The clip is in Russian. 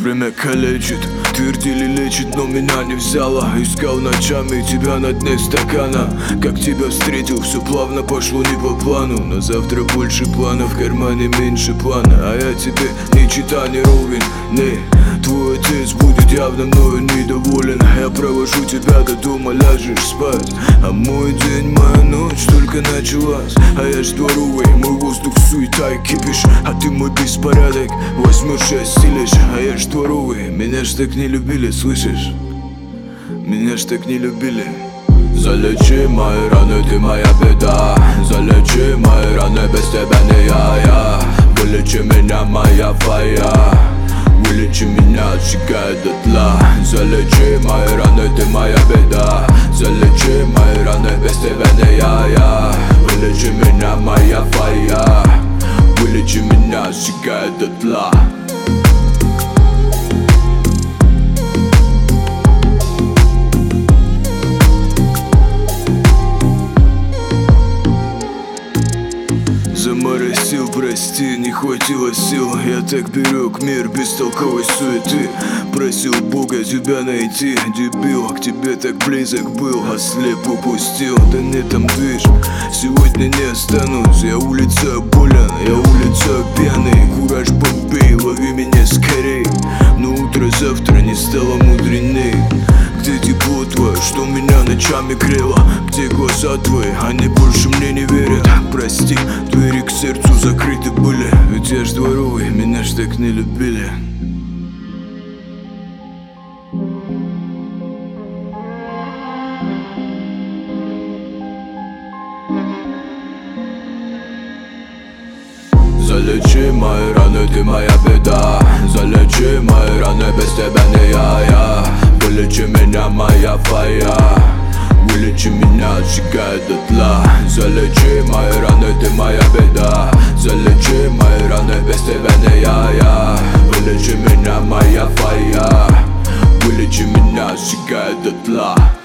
Время калечит, твердили лечит, но меня не взяло. Искал ночами тебя на дне стакана. Как тебя встретил, все плавно пошло не по плану. На завтра больше планов, в кармане меньше плана. А я тебе ни чита, ни ровень, не. Твой отец будет явно мною недоволен. Я провожу тебя до дома, ляжешь спать. А мой день, моя ночь только началась. А я ж дворовый, мой воздух суета и кипиш. А ты мой беспорядок, возьмешь и осилишь. А я ж дворовый, меня ж так не любили, слышишь? Меня ж так не любили. Залечи мои раны, ты моя беда. Залечи мои раны, без тебя не я. Вылечи меня, моя фая. Вылечи меня, сжигай дотла. Залечи мои раны, ты моя беда. Залечи мои раны, без тебя не я. Вылечи меня, моя фая. Вылечи меня, сжигай дотла. Заморосил, прости, не хватило сил. Я так берег мир без толковой суеты. Просил Бога тебя найти, дебил. К тебе так близок был, а слеп упустил. Да не там движ, сегодня не останусь. Я улица болен, я улица пьяный. Кураж Бомбей, лови меня скорей. Но утро завтра не стало мудреней. Где тепло твое, что меня ночами грело? Где глаза твои, они больше мне не верят? Прости, двери к сердцу закрыты были. Ведь я ж дворовый, меня ж так не любили. Залечи мои раны, ты моя беда. Залечи мои раны, без тебя не я. Вылечи меня, моя фая. Вылечи меня, сжигай дотла. Залечи мои раны, ты моя беда. Залечи мои раны, без тебя не я. Вылечи меня, моя фая. Вылечи меня, сжигай дотла.